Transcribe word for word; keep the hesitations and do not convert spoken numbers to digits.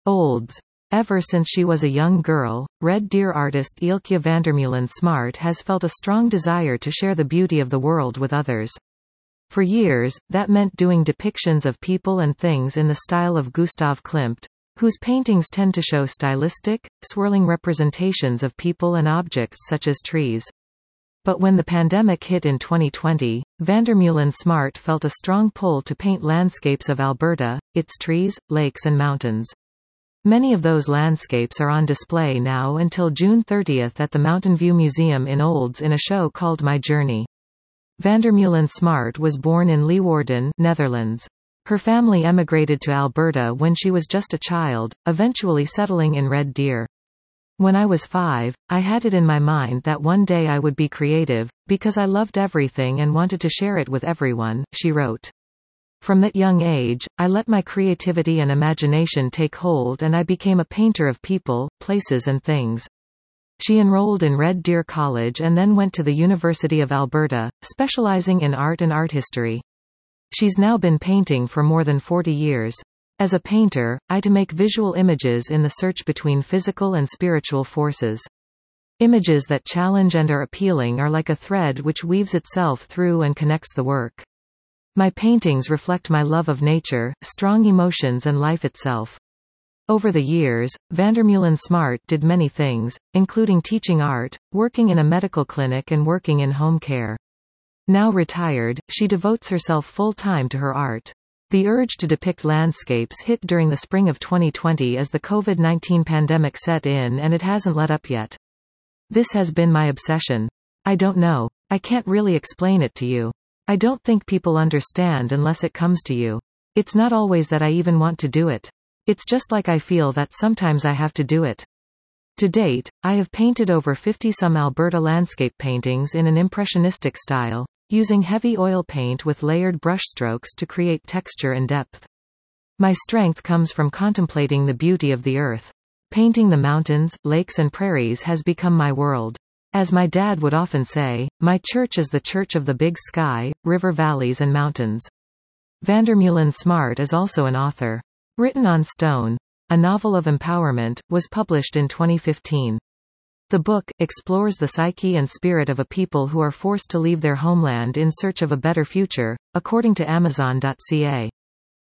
Olds. Ever since she was a young girl, Red Deer artist Eelkje Vandermeulen-Smart has felt a strong desire to share the beauty of the world with others. For years, that meant doing depictions of people and things in the style of Gustav Klimt, whose paintings tend to show stylistic, swirling representations of people and objects such as trees. But when the pandemic hit in twenty twenty, Vandermeulen-Smart felt a strong pull to paint landscapes of Alberta, its trees, lakes and mountains. Many of those landscapes are on display now until June thirtieth at the Mountain View Museum in Olds in a show called My Journey. Vandermeulen-Smart was born in Leeuwarden, Netherlands. Her family emigrated to Alberta when she was just a child, eventually settling in Red Deer. When I was five, I had it in my mind that one day I would be creative, because I loved everything and wanted to share it with everyone, she wrote. From that young age, I let my creativity and imagination take hold and I became a painter of people, places and things. She enrolled in Red Deer College and then went to the University of Alberta, specializing in art and art history. She's now been painting for more than forty years. As a painter, I to make visual images in the search between physical and spiritual forces. Images that challenge and are appealing are like a thread which weaves itself through and connects the work. My paintings reflect my love of nature, strong emotions and life itself. Over the years, Vandermeulen-Smart did many things, including teaching art, working in a medical clinic and working in home care. Now retired, she devotes herself full-time to her art. The urge to depict landscapes hit during the spring of twenty twenty as the COVID nineteen pandemic set in and it hasn't let up yet. This has been my obsession. I don't know. I can't really explain it to you. I don't think people understand unless it comes to you. It's not always that I even want to do it. It's just like I feel that sometimes I have to do it. To date, I have painted over fifty some Alberta landscape paintings in an impressionistic style, using heavy oil paint with layered brushstrokes to create texture and depth. My strength comes from contemplating the beauty of the earth. Painting the mountains, lakes and prairies has become my world. As my dad would often say, my church is the church of the big sky, river valleys and mountains. Vandermeulen-Smart is also an author. Written on Stone, a novel of empowerment, was published in twenty fifteen. The book explores the psyche and spirit of a people who are forced to leave their homeland in search of a better future, according to Amazon dot C A.